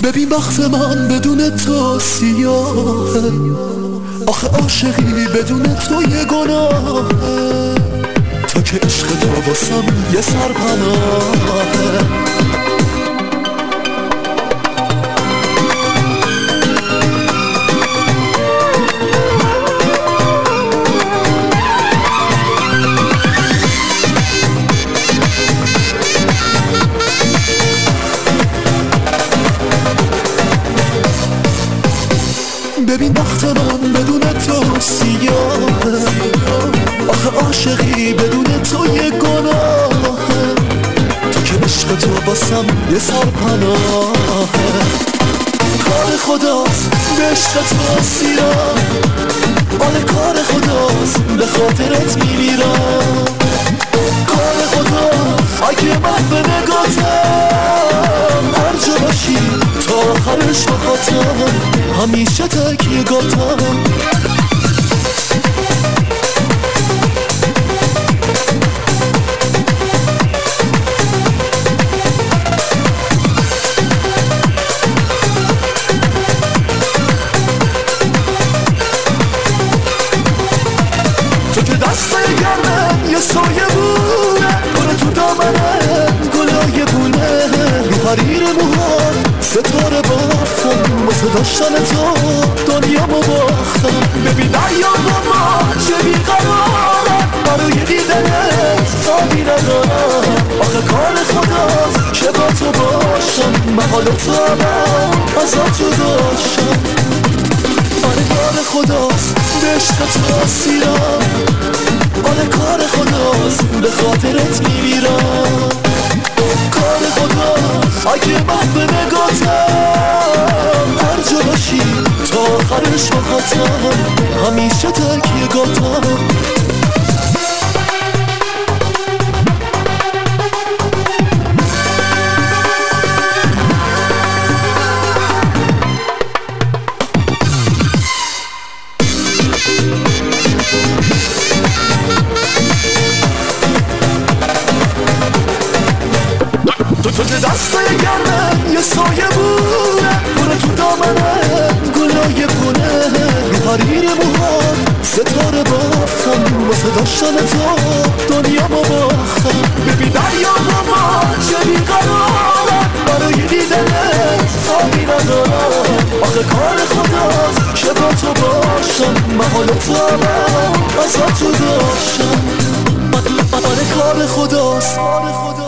ببین بخت من بدون تو سیاهه، آخه عاشقی بدون تو یه گناهه، تو که عشق تو واسم یه سرپناهه. ببین بخت من بدون تو سیاهه، آخه عاشقی بدون تو یه گناهه، تو که عشق تو باسم یه سرپناهه. کار خداست به عشق تو اسیرم، آره کار خداست به خاطرت میمیرم. کار خداست اگه من به نگاتم هر جا باشی تا آخرش بخاطم، همیشه تکیگاتم. تو که دست گرمم یه سایه بونه، کنه تو دامنم گلای بونه، رو حریر موهات ستاره بافتم، واسه داشتن تو دنیا باختم. ببین دریا با ما چه بیقرارم، برای دیدنت تابی ندارم. آخه کار خداست که با تو باشم، من حالا تو هم ازت جداشم. آره کار خداست به عشق تو اسیرم، آره کار خداست به خاطرت میمیرم. کار خداست اگه من به نگاتم هر جا باشی تا آخرش بخاطم، همیشه تکیگاتم. تو که دست گرمم یه سایه بونه، کنه تو دامنم گلای بونه، رو حریر موهات ستاره بافتم، واسه داشتن تو دنیا باختم. ببین دریا با ما چه بیقرارم، برای دیدنت تابی ندارم. آخه کار خداست که با تو باشم، من حالا تو هم ازت جداشم. آره کار خداست